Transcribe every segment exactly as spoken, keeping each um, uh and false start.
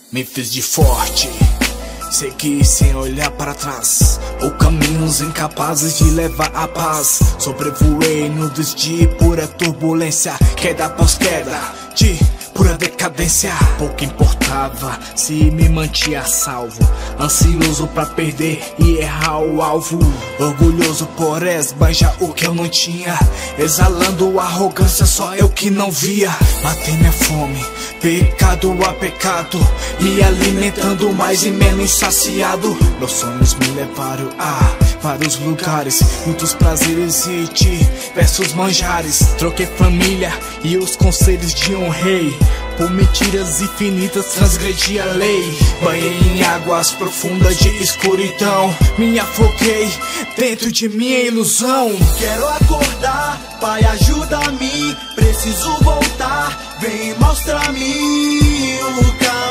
Me fiz de forte, segui sem olhar para trás, por caminhos incapazes de levar a paz. Sobrevoei nuvens de pura turbulência, queda após queda, de pura decadência. Pouco importava se me mantinha salvo, ansioso pra perder e errar o alvo. Orgulhoso por esbanjar o que eu não tinha, exalando arrogância, só eu que não via. Matei minha fome, pecado a pecado, me alimentando mais e menos saciado. Meus sonhos me levaram a vários lugares, muitos prazeres e diversos manjares. Troquei família e os conselhos de um rei, por mentiras infinitas transgredi a lei. Banhei em águas profundas de escuridão, me afoguei dentro de minha ilusão. Quero acordar, Pai, ajuda-me, preciso voltar, vem mostra-me o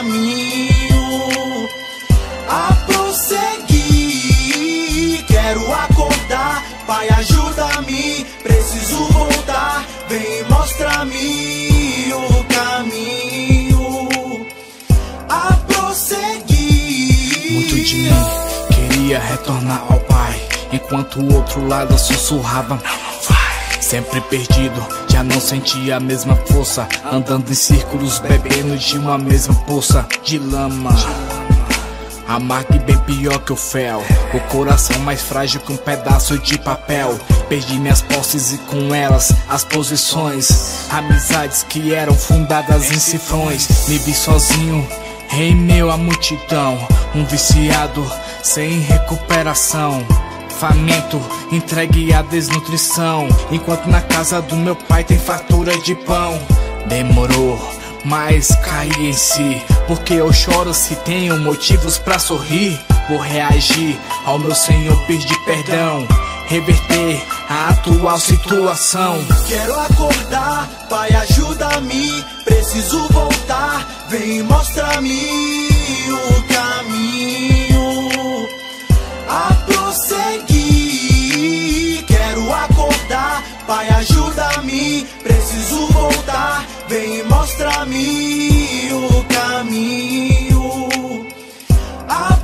caminho a prosseguir. Quero acordar, Pai, ajuda-me, preciso voltar, vem mostra-me o caminho a prosseguir. Muito de mim queria retornar ao Pai, enquanto o outro lado sussurrava: não, não vai. Sempre perdido, já não sentia a mesma força, andando em círculos, bebendo de uma mesma poça de lama. Amargo e bem pior que o fel, o coração mais frágil que um pedaço de papel. Perdi minhas posses e com elas as posições, amizades que eram fundadas em cifrões. Me vi sozinho em meio à multidão, um viciado sem recuperação, faminto, entregue à desnutrição, enquanto na casa do meu pai tem fartura de pão. Demorou, mas caí em si, porque eu choro se tenho motivos pra sorrir. Vou reagir ao meu Senhor, pedir perdão, reverter a atual situação. Quero acordar, Pai, ajuda-me, preciso voltar, vem mostra-me o caminho a prosseguir. Quero acordar, Pai, ajuda-me, preciso voltar, vem mostra-me o caminho a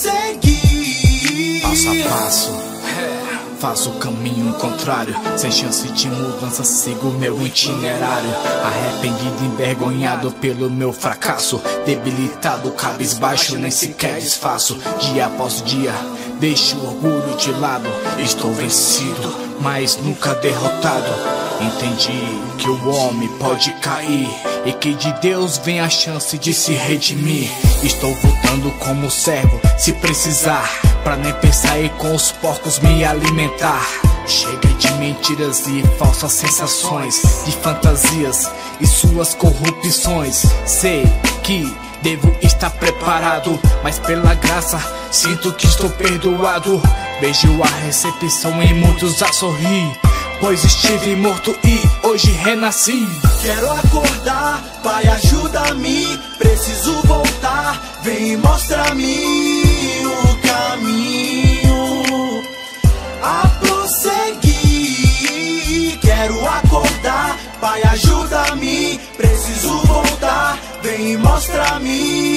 prosseguir. Passo a passo faço o caminho contrário, sem chance de mudança sigo meu itinerário. Arrependido, envergonhado pelo meu fracasso, debilitado, cabisbaixo, nem sequer disfarço. Dia após dia, deixo o orgulho de lado. Estou vencido, mas nunca derrotado. Entendi que o homem pode cair e que de Deus vem a chance de se redimir. Estou voltando como servo, se precisar, pra nem pensar em com os porcos me alimentar. Chega de mentiras e falsas sensações, de fantasias e suas corrupções. Sei que devo estar preparado, mas pela graça sinto que estou perdoado. Vejo a recepção em muitos a sorrir, pois estive morto e hoje renasci. Quero acordar, Pai, ajuda-me, preciso voltar, vem mostra-me o caminho a prosseguir. Quero acordar, Pai, ajuda-me, preciso voltar, vem mostra-me